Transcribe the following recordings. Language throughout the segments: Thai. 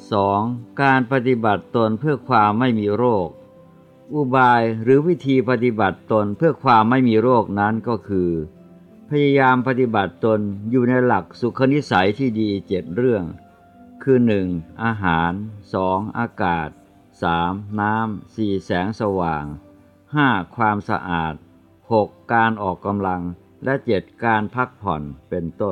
2. การปฏิบัติตนเพื่อความไม่มีโรคอุบายหรือวิธีปฏิบัติตนเพื่อความไม่มีโรคนั้นก็คือพยายามปฏิบัติตนอยู่ในหลักสุขนิสัยที่ดี7เรื่องคือ 1. อาหาร 2. อากาศ 3. น้ำ 4. แสงสว่าง 5. ความสะอาด 6. การออกกำลังและ 7. การพักผ่อนเป็นต้น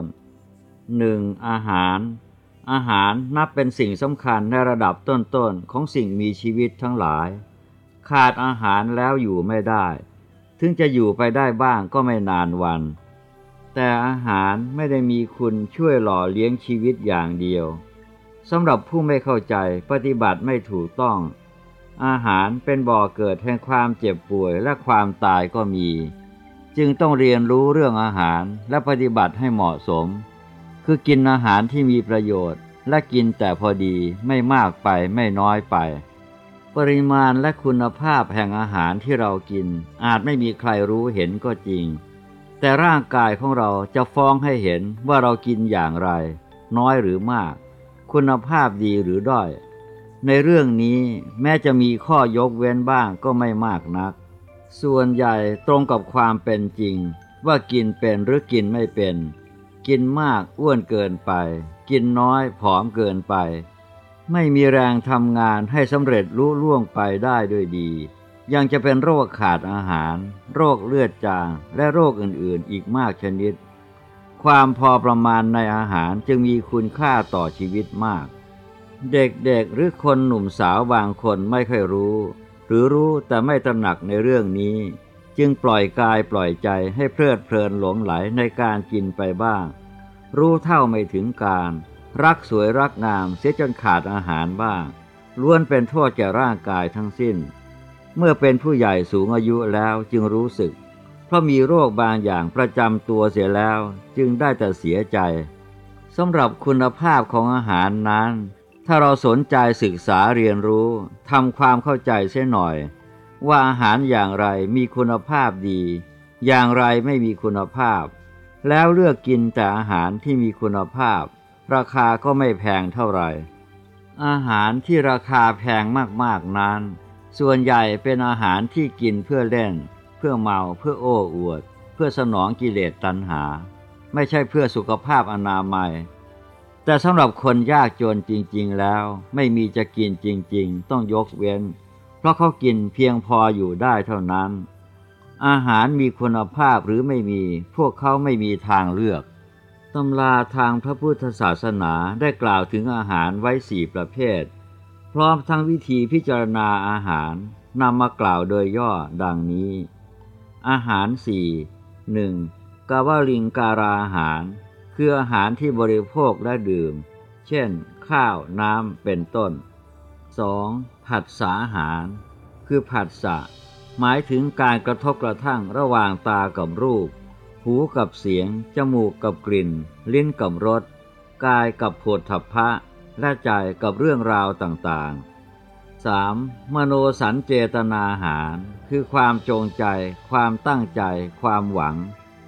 1. อาหารนับเป็นสิ่งสำคัญในระดับต้นๆของสิ่งมีชีวิตทั้งหลายขาดอาหารแล้วอยู่ไม่ได้ถึงจะอยู่ไปได้บ้างก็ไม่นานวันแต่อาหารไม่ได้มีคุณช่วยหล่อเลี้ยงชีวิตอย่างเดียวสำหรับผู้ไม่เข้าใจปฏิบัติไม่ถูกต้องอาหารเป็นบ่อเกิดแห่งความเจ็บป่วยและความตายก็มีจึงต้องเรียนรู้เรื่องอาหารและปฏิบัติให้เหมาะสมคือกินอาหารที่มีประโยชน์และกินแต่พอดีไม่มากไปไม่น้อยไปปริมาณและคุณภาพแห่งอาหารที่เรากินอาจไม่มีใครรู้เห็นก็จริงแต่ร่างกายของเราจะฟ้องให้เห็นว่าเรากินอย่างไรน้อยหรือมากคุณภาพดีหรือด้อยในเรื่องนี้แม้จะมีข้อยกเว้นบ้างก็ไม่มากนักส่วนใหญ่ตรงกับความเป็นจริงว่ากินเป็นหรือกินไม่เป็นกินมากอ้วนเกินไปกินน้อยผอมเกินไปไม่มีแรงทำงานให้สำเร็จลุล่วงไปได้ด้วยดียังจะเป็นโรคขาดอาหารโรคเลือดจางและโรคอื่นๆอีกมากชนิดความพอประมาณในอาหารจึงมีคุณค่าต่อชีวิตมากเด็กๆหรือคนหนุ่มสาวบางคนไม่ค่อยรู้หรือรู้แต่ไม่ตระหนักในเรื่องนี้จึงปล่อยกายปล่อยใจให้เพลิดเพลินหลงไหลในการกินไปบ้างรู้เท่าไม่ถึงการรักสวยรักงามเสียจนขาดอาหารบ้างล้วนเป็นโทษแก่ร่างกายทั้งสิ้นเมื่อเป็นผู้ใหญ่สูงอายุแล้วจึงรู้สึกเพราะมีโรคบางอย่างประจำตัวเสียแล้วจึงได้แต่เสียใจสำหรับคุณภาพของอาหารนั้นถ้าเราสนใจศึกษาเรียนรู้ทำความเข้าใจเสียหน่อยว่าอาหารอย่างไรมีคุณภาพดีอย่างไรไม่มีคุณภาพแล้วเลือกกินแต่อาหารที่มีคุณภาพราคาก็ไม่แพงเท่าไหร่อาหารที่ราคาแพงมากๆนั้นส่วนใหญ่เป็นอาหารที่กินเพื่อเล่นเพื่อเมาเพื่อโอ้อวดเพื่อสนองกิเลสตัณหาไม่ใช่เพื่อสุขภาพอนามัยแต่สำหรับคนยากจนจริงๆแล้วไม่มีจะกินจริงๆต้องยกเว้นเพราะเขากินเพียงพออยู่ได้เท่านั้นอาหารมีคุณภาพหรือไม่มีพวกเขาไม่มีทางเลือกตำราทางพระพุทธศาสนาได้กล่าวถึงอาหารไว้4ประเภทพร้อมทั้งวิธีพิจารณาอาหารนำมากล่าวโดยย่อดังนี้อาหาร 1. กวลิงการาหารคืออาหารที่บริโภคและดื่มเช่นข้าวน้ำเป็นต้น 2. ผัสสะอาหารคือผัสสะหมายถึงการกระทบกระทั่งระหว่างตากับรูปหูกับเสียงจมูกกับกลิ่นลิ้นกับรสกายกับโผฏฐัพพะและใจกับเรื่องราวต่างๆ 3. มโนสัญเจตนาหารคือความจงใจความตั้งใจความหวัง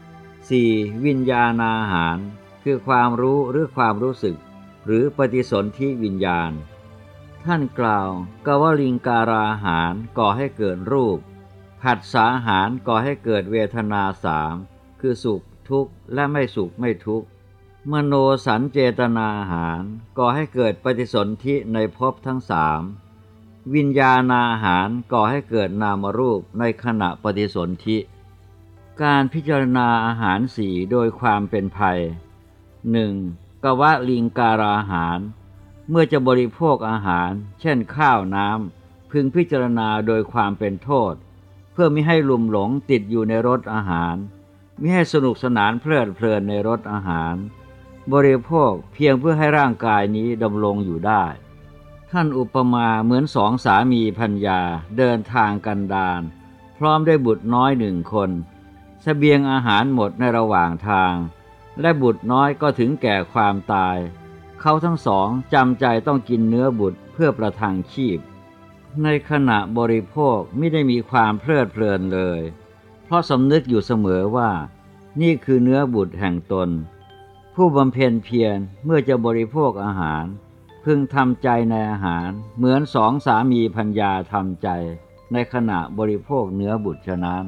4. วิญญาณอาหารคือความรู้หรือความรู้สึกหรือปฏิสนธิวิญญาณท่านกล่าวกวลิงการาหารก่อให้เกิดรูปผัสสะอาหารก่อให้เกิดเวทนา3คือสุขทุกข์และไม่สุขไม่ทุกข์มโนสัญเจตนาอาหารก่อให้เกิดปฏิสนธิในภพทั้ง3วิญญาณอาหารก่อให้เกิดนามรูปในขณะปฏิสนธิการพิจารณาอาหาร4โดยความเป็นภัย 1. กวลิงการาหารเมื่อจะบริโภคอาหารเช่นข้าวน้ำพึงพิจารณาโดยความเป็นโทษเพื่อมิให้ลุ่มหลงติดอยู่ในรสอาหารมิให้สนุกสนานเพลิดเพลินในรสอาหารบริโภคเพียงเพื่อให้ร่างกายนี้ดำรงอยู่ได้ท่านอุปมาเหมือน2 สามีภรรยาเดินทางกันดารพร้อมด้วยบุตรน้อย1 คนเสบียงอาหารหมดในระหว่างทางและบุตรน้อยก็ถึงแก่ความตายเขาทั้งสองจำใจต้องกินเนื้อบุตรเพื่อประทังชีพในขณะบริโภคไม่ได้มีความเพลิดเพลินเลยเพราะสำนึกอยู่เสมอว่านี่คือเนื้อบุตรแห่งตนผู้บำเพ็ญเพียรเมื่อจะบริโภคอาหารพึงทำใจในอาหารเหมือนสองสามีภรรยาทำใจในขณะบริโภคเนื้อบุตรฉะนั้น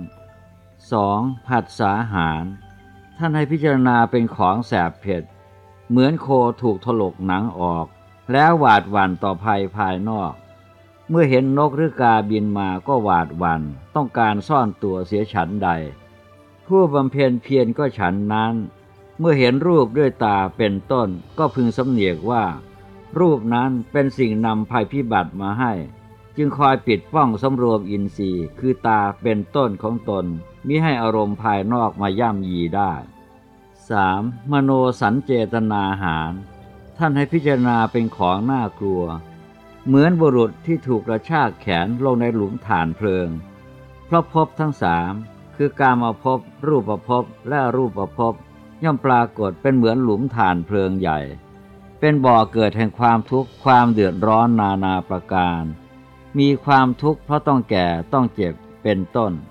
2. ผัสสาหารท่านให้พิจารณาเป็นของแสบเผ็ดเหมือนโคถูกถลกหนังออกแล้วหวาดหวั่นต่อภัยภายนอกเมื่อเห็นนกหรือกาบินมาก็หวาดหวั่นต้องการซ่อนตัวเสียฉันใดผู้บำเพ็ญเพียรก็ฉันนั้นเมื่อเห็นรูปด้วยตาเป็นต้นก็พึงสำเนียกว่ารูปนั้นเป็นสิ่งนำภัยพิบัติมาให้จึงคอยปิดป้องสำรวมอินทรีย์คือตาเป็นต้นของตนมิให้อารมณ์ภายนอกมาย่ำยีได้ 3. มโนสัญเจตนาหารท่านให้พิจารณาเป็นของน่ากลัวเหมือนบุรุษที่ถูกกระชากแขนลงในหลุมฐานเพลิงเพราะภพทั้งสามคือกามภพรูปภพและอรูปภพย่อมปรากฏเป็นเหมือนหลุมฐานเพลิงใหญ่เป็นบ่อเกิดแห่งความทุกข์ความเดือดร้อนนานาประการมีความทุกข์เพราะต้องแก่ต้องเจ็บเป็นต้น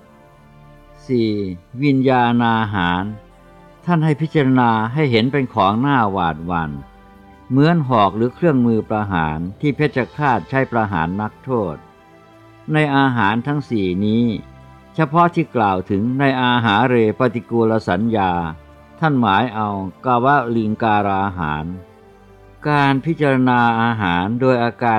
4. วิญญาณอาหารท่านให้พิจารณาให้เห็นเป็นของน่าหวาดหวั่นเหมือนหอกหรือเครื่องมือประหารที่เพชฌฆาตใช้ประหารนักโทษในอาหารทั้งสี่นี้เฉพาะที่กล่าวถึงในอาหารเรปฏิกูลสัญญาท่านหมายเอากาวลิงการาหารการพิจารณาอาหารโดยอาการ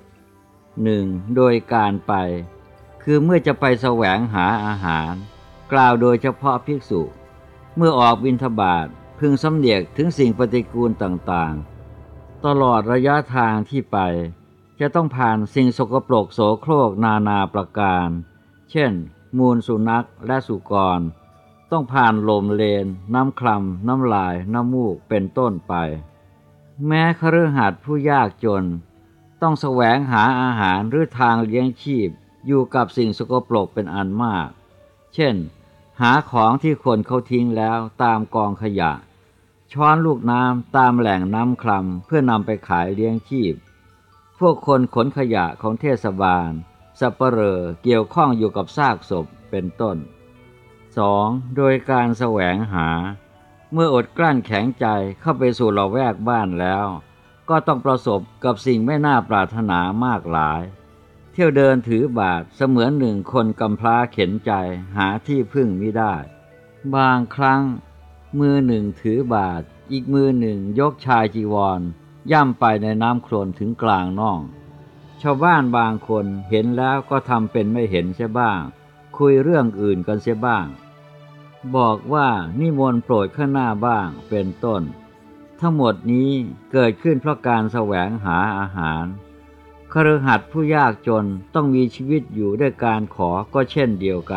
10 โดยการไปคือเมื่อจะไปแสวงหาอาหารกล่าวโดยเฉพาะภิกษุเมื่อออกบิณฑบาตพึงสำเนียกถึงสิ่งปฏิกูลต่างๆตลอดระยะทางที่ไปจะต้องผ่านสิ่งสกปรกโสโครกนานาประการเช่นมูลสุนัขและสุกรต้องผ่านลมเลนน้ำคร่ำน้ำลายน้ำมูกเป็นต้นไปแม้คฤหัสถ์ผู้ยากจนต้องแสวงหาอาหารหรือทางเลี้ยงชีพอยู่กับสิ่งสกปรกเป็นอันมากเช่นหาของที่คนเขาทิ้งแล้วตามกองขยะช้อนลูกน้ำตามแหล่งน้ำคร่ำเพื่อนำไปขายเลี้ยงชีพพวกคนขนขยะของเทศบาลสัปเหร่อเกี่ยวข้องอยู่กับซากศพเป็นต้น 2. โดยการแสวงหาเมื่ออดกลั้นแข็งใจเข้าไปสู่ละแวกบ้านแล้วก็ต้องประสบกับสิ่งไม่น่าปรารถนามากหลายเที่ยวเดินถือบาตรเสมือนหนึ่งคนกำพร้าเข็นใจหาที่พึ่งมิได้บางครั้งมือหนึ่งถือบาตรอีกมือหนึ่งยกชายจีวรย่ำไปในน้ำโคลนถึงกลางน่องชาวบ้านบางคนเห็นแล้วก็ทำเป็นไม่เห็นเสียบ้างคุยเรื่องอื่นกันเสียบ้างบอกว่านิมนต์โปรดข้างหน้าบ้างเป็นต้นทั้งหมดนี้เกิดขึ้นเพราะการแสวงหาอาหารคฤหัสถ์ผู้ยากจนต้องมีชีวิตอยู่ด้วยการขอก็เช่นเดียวกัน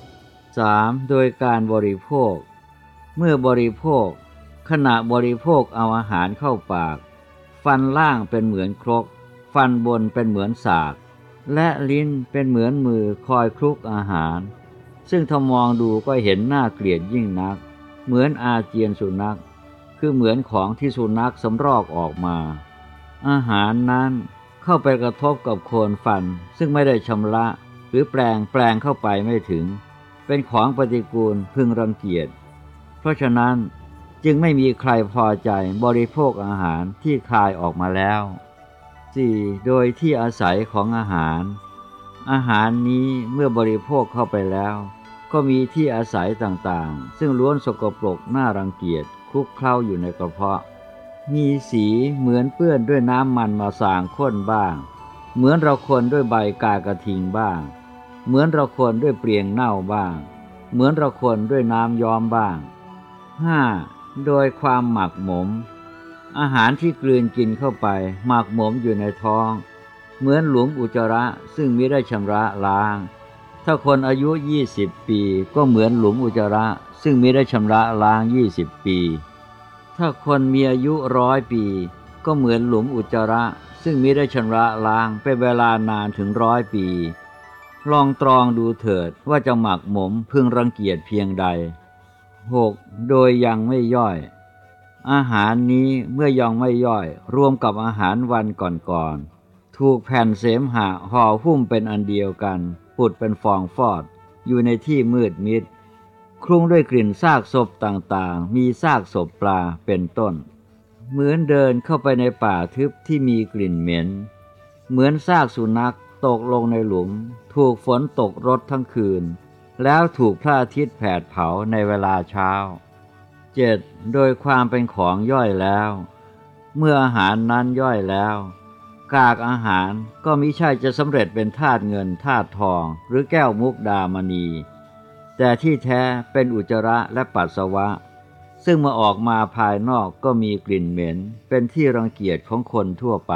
3. โดยการบริโภคเมื่อบริโภคขณะบริโภคเอาอาหารเข้าปากฟันล่างเป็นเหมือนครกฟันบนเป็นเหมือนสากและลิ้นเป็นเหมือนมือคอยคลุกอาหารซึ่งถ้ามองดูก็เห็นน่าเกลียดยิ่งนักเหมือนอาเจียนสุนัขคือเหมือนของที่สุนัขสำรอกออกมาอาหารนั้นเข้าไปกระทบกับโคนฟันซึ่งไม่ได้ชำระหรือแปลงเข้าไปไม่ถึงเป็นของปฏิกูลพึงรังเกียจเพราะฉะนั้นจึงไม่มีใครพอใจบริโภคอาหารที่คายออกมาแล้ว 4. โดยที่อาศัยของอาหารอาหารนี้เมื่อบริโภคเข้าไปแล้วก็มีที่อาศัยต่างๆซึ่งล้วนสกปรกน่ารังเกียจคลุกเคล้าอยู่ในกระเพาะมีสีเหมือนเปื้อนด้วยน้ำมันมาสางข้นบ้างเหมือนเราคนด้วยใบกากระทิงบ้างเหมือนเราคนด้วยเปลียงเน่าบ้างเหมือนเราคนด้วยน้ำย้อมบ้าง 5. โดยความหมักหมมอาหารที่กลืนกินเข้าไปหมักหมมอยู่ในท้องเหมือนหลุมอุจจาระซึ่งมิได้ชำระล้างถ้าคนอายุ20 ปีก็เหมือนหลุมอุจจาระซึ่งมิได้ชำระล้าง20 ปีถ้าคนมีอายุ100 ปีก็เหมือนหลุมอุจจาระซึ่งมิได้ชำระล้างเป็นเวลานานถึง100 ปีลองตรองดูเถิดว่าจะหมักหมมพึงรังเกียจเพียงใด 6. โดยยังไม่ย่อยอาหารนี้เมื่อยังไม่ย่อยรวมกับอาหารวันก่อนๆถูกแผ่นเสมหะห่อหุ้มเป็นอันเดียวกันปุดเป็นฟองฟอดอยู่ในที่มืดมิดคลุ้งด้วยกลิ่นซากศพต่างๆมีซากศพปลาเป็นต้นเหมือนเดินเข้าไปในป่าทึบที่มีกลิ่นเหม็นเหมือนซากสุนัขตกลงในหลุมถูกฝนตกรดทั้งคืนแล้วถูกพระอาทิตย์แผดเผาในเวลาเช้า 7. โดยความเป็นของย่อยแล้วเมื่ออาหารนั้นย่อยแล้วกากอาหารก็มิใช่จะสำเร็จเป็นธาตุเงินธาตุทองหรือแก้วมุกดามณีแต่ที่แท้เป็นอุจจาระและปัสสาวะซึ่งเมื่อออกมาภายนอกก็มีกลิ่นเหม็นเป็นที่รังเกียจของคนทั่วไป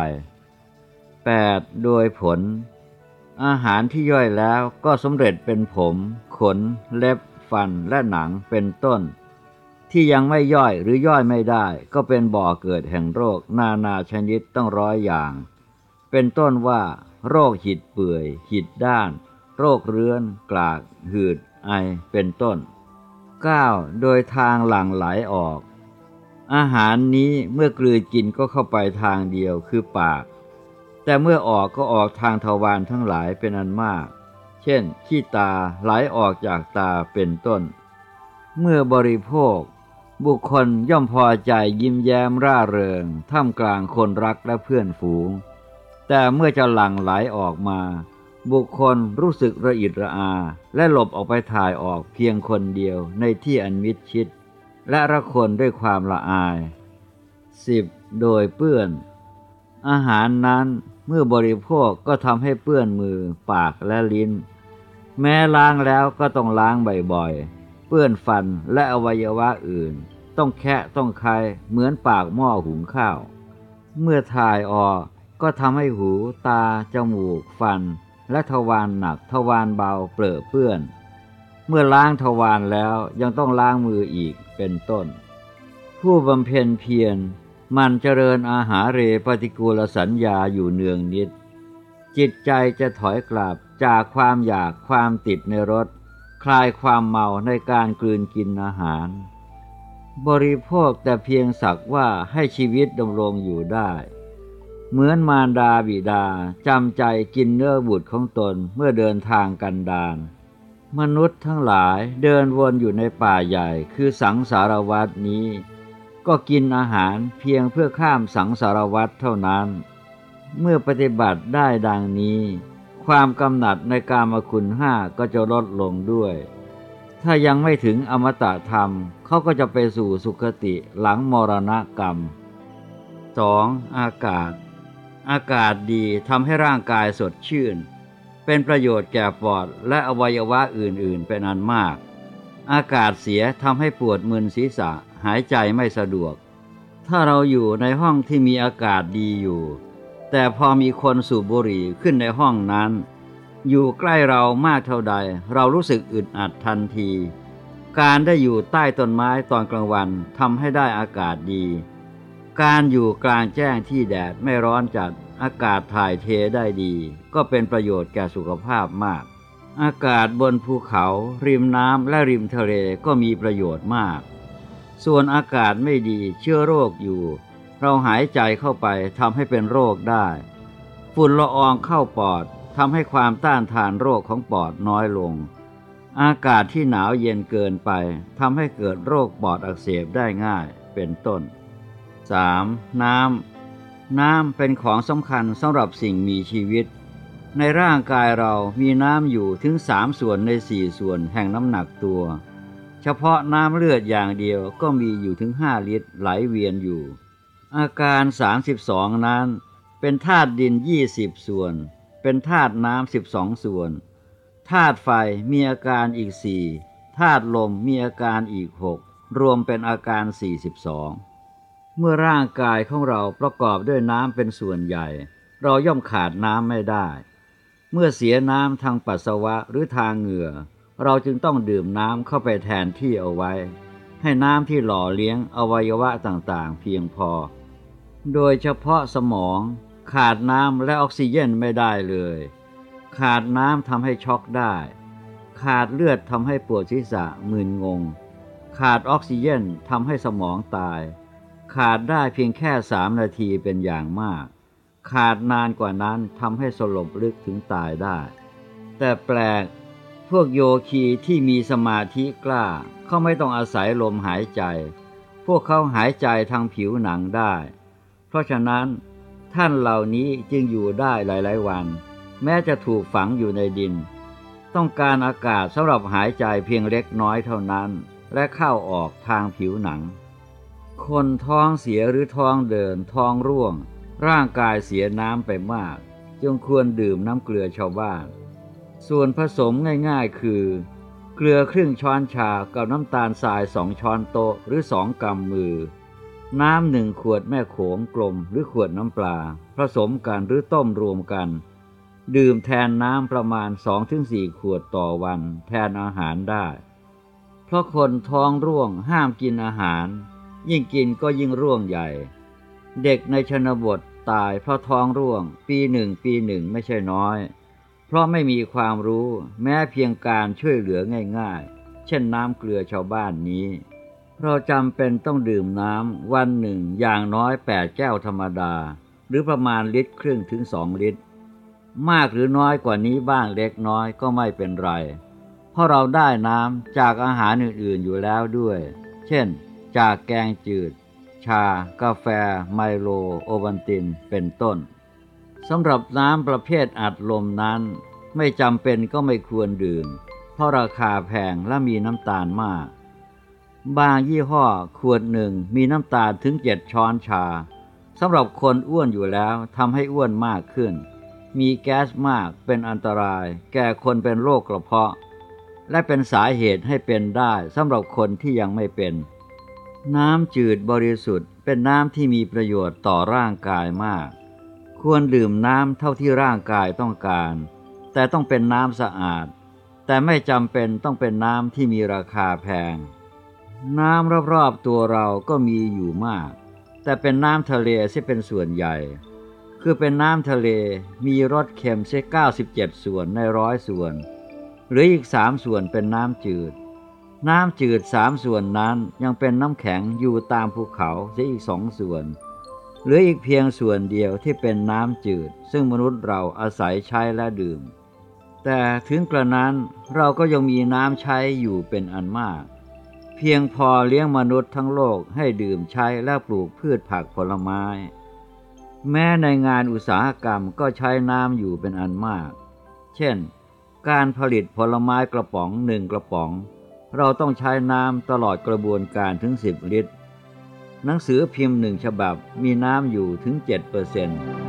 8. โดยผลอาหารที่ย่อยแล้วก็สำเร็จเป็นผมขนเล็บฟันและหนังเป็นต้นที่ยังไม่ย่อยหรือย่อยไม่ได้ก็เป็นบ่อเกิดแห่งโรคนานาชนิดต้อง100อย่างเป็นต้นว่าโรคหิดเปื่อยหิดด้านโรคเรื้อนกลากหืดไอเป็นต้น 9. โดยทางหลั่งไหลออกอาหารนี้เมื่อกลืนกินก็เข้าไปทางเดียวคือปากแต่เมื่อออกก็ออกทางทวารทั้งหลายเป็นอันมากเช่นขี้ตาไหลออกจากตาเป็นต้นเมื่อบริโภคบุคคลย่อมพอใจยิ้มแย้มร่าเริงท่ามกลางคนรักและเพื่อนฝูงแต่เมื่อจะหลั่งไหลออกมาบุคคลรู้สึกระอิดระอาและหลบออกไปถ่ายออกเพียงคนเดียวในที่อันมิดชิดและละคนด้วยความละอาย 10. โดยเปื้อนอาหารนั้นเมื่อบริโภคก็ทำให้เปื้อนมือปากและลิ้นแม้ล้างแล้วก็ต้องล้างบ่อยๆเปื้อนฟันและอวัยวะอื่นต้องแคะต้องคายเหมือนปากหม้อหุงข้าวเมื่อถ่ายออกก็ทำให้หูตาจมูกฟันและทวารหนักทวารเบาเปรอะเปื้อนเมื่อล้างทวารแล้วยังต้องล้างมืออีกเป็นต้นผู้บำเพ็ญเพียรมันเจริญอาหาเรปฏิกูลสัญญาอยู่เนืองนิดจิตใจจะถอยกลับจากความอยากความติดในรสคลายความเมาในการกลืนกินอาหารบริโภคแต่เพียงสักว่าให้ชีวิตดำรงอยู่ได้เหมือนมารดาบิดาจำใจกินเนื้อบุตรของตนเมื่อเดินทางกันดารมนุษย์ทั้งหลายเดินวนอยู่ในป่าใหญ่คือสังสารวัฏนี้ก็กินอาหารเพียงเพื่อข้ามสังสารวัฏเท่านั้นเมื่อปฏิบัติได้ดังนี้ความกำหนัดในกามคุณ5ก็จะลดลงด้วยถ้ายังไม่ถึงอมตะธรรมเขาก็จะไปสู่สุคติหลังมรณกรรม 2. อากาศดีทำให้ร่างกายสดชื่นเป็นประโยชน์แก่ปอดและอวัยวะอื่นๆเป็นอันมากอากาศเสียทำให้ปวดมึนศีรษะหายใจไม่สะดวกถ้าเราอยู่ในห้องที่มีอากาศดีอยู่แต่พอมีคนสูบบุหรี่ขึ้นในห้องนั้นอยู่ใกล้เรามากเท่าใดเรารู้สึกอึดอัดทันทีการได้อยู่ใต้ต้นไม้ตอนกลางวันทำให้ได้อากาศดีการอยู่กลางแจ้งที่แดดไม่ร้อนจัดอากาศถ่ายเทได้ดีก็เป็นประโยชน์แก่สุขภาพมากอากาศบนภูเขาริมน้ำและริมทะเลก็มีประโยชน์มากส่วนอากาศไม่ดีเชื้อโรคอยู่เราหายใจเข้าไปทำให้เป็นโรคได้ฝุ่นละอองเข้าปอดทำให้ความต้านทานโรคของปอดน้อยลงอากาศที่หนาวเย็นเกินไปทำให้เกิดโรคปอดอักเสบได้ง่ายเป็นต้น 3. น้ำเป็นของสำคัญสำหรับสิ่งมีชีวิตในร่างกายเรามีน้ำอยู่ถึง3 ส่วนใน4 ส่วนแห่งน้ำหนักตัวเฉพาะน้ำเลือดอย่างเดียวก็มีอยู่ถึง5 ลิตรไหลเวียนอยู่อาการ32นั้นเป็นธาตุดิน20 ส่วนเป็นธาตุน้ำ12 ส่วนธาตุไฟมีอาการอีก4ธาตุลมมีอาการอีก6รวมเป็นอาการ42เมื่อร่างกายของเราประกอบด้วยน้ำเป็นส่วนใหญ่เราย่อมขาดน้ำไม่ได้เมื่อเสียน้ำทางปัสสาวะหรือทางเหงื่อเราจึงต้องดื่มน้ำเข้าไปแทนที่เอาไว้ให้น้ำที่หล่อเลี้ยงอวัยวะต่างๆเพียงพอโดยเฉพาะสมองขาดน้ำและออกซิเจนไม่ได้เลยขาดน้ำทำให้ช็อกได้ขาดเลือดทำให้ปวดศีรษะมึนงงขาดออกซิเจนทำให้สมองตายขาดได้เพียงแค่3 นาทีเป็นอย่างมากขาดนานกว่านั้นทำให้สลบลึกถึงตายได้แต่แปลกพวกโยคีที่มีสมาธิกล้าเขาไม่ต้องอาศัยลมหายใจพพวกเขาหายใจทางผิวหนังได้เพราะฉะนั้นท่านเหล่านี้จึงอยู่ได้หลายๆวันแม้จะถูกฝังอยู่ในดินต้องการอากาศสำหรับหายใจเพียงเล็กน้อยเท่านั้นและเข้าออกทางผิวหนังคนท้องเสียหรือท้องเดินท้องร่วงร่างกายเสียน้ำไปมากจึงควรดื่มน้ำเกลือชาวบ้านส่วนผสมง่ายๆคือเกลือครึ่งช้อนชากับน้ำตาลทราย2 ช้อนโต๊ะหรือ2 กำมือน้ำ1 ขวดแม่โขงกลมหรือขวดน้ำปลาผสมกันหรือต้มรวมกันดื่มแทนน้ำประมาณ 2-4 ขวดต่อวันแทนอาหารได้เพราะคนท้องร่วงห้ามกินอาหารยิ่งกินก็ยิ่งร่วงใหญ่เด็กในชนบทตายเพราะท้องร่วงปีหนึ่งไม่ใช่น้อยเพราะไม่มีความรู้แม้เพียงการช่วยเหลือง่ายๆเช่นน้ำเกลือชาวบ้านนี้เราจำเป็นต้องดื่มน้ำวันหนึ่งอย่างน้อย8 แก้วธรรมดาหรือประมาณ1.5 ลิตรถึง2 ลิตรมากหรือน้อยกว่านี้บ้างเล็กน้อยก็ไม่เป็นไรเพราะเราได้น้ำจากอาหารอื่นๆอยู่แล้วด้วยเช่นจากแกงจืดชากาแฟไมโลโอวัลตินเป็นต้นสำหรับน้ำประเภทอัดลมนั้นไม่จำเป็นก็ไม่ควรดื่มเพราะราคาแพงและมีน้ำตาลมากบางยี่ห้อขวดหนึ่งมีน้ำตาลถึง7 ช้อนชาสำหรับคนอ้วนอยู่แล้วทำให้อ้วนมากขึ้นมีแก๊สมากเป็นอันตรายแก่คนเป็นโรคกระเพาะและเป็นสาเหตุให้เป็นได้สำหรับคนที่ยังไม่เป็นน้ำจืดบริสุทธิ์เป็นน้ำที่มีประโยชน์ต่อร่างกายมากควรดื่มน้ำเท่าที่ร่างกายต้องการแต่ต้องเป็นน้ำสะอาดแต่ไม่จำเป็นต้องเป็นน้ำที่มีราคาแพงน้ำรอบๆตัวเราก็มีอยู่มากแต่เป็นน้ำทะเลที่เป็นส่วนใหญ่คือเป็นน้ำทะเลมีรสเค็มเสีย97 ส่วนใน100 ส่วนหรืออีก3 ส่วนเป็นน้ำจืดน้ำจืด3 ส่วนนั้นยังเป็นน้ำแข็งอยู่ตามภูเขาเสียอีก2 ส่วนเหลืออีกเพียงส่วนเดียวที่เป็นน้ำจืดซึ่งมนุษย์เราอาศัยใช้และดื่มแต่ถึงกระนั้นเราก็ยังมีน้ำใช้อยู่เป็นอันมากเพียงพอเลี้ยงมนุษย์ทั้งโลกให้ดื่มใช้และปลูกพืชผักผลไม้แม้ในงานอุตสาหกรรมก็ใช้น้ำอยู่เป็นอันมากเช่นการผลิตผลไม้กระป๋อง1 กระป๋องเราต้องใช้น้ำตลอดกระบวนการถึง10 ลิตรหนังสือพิมพ์1 ฉบับมีน้ำอยู่ถึง7%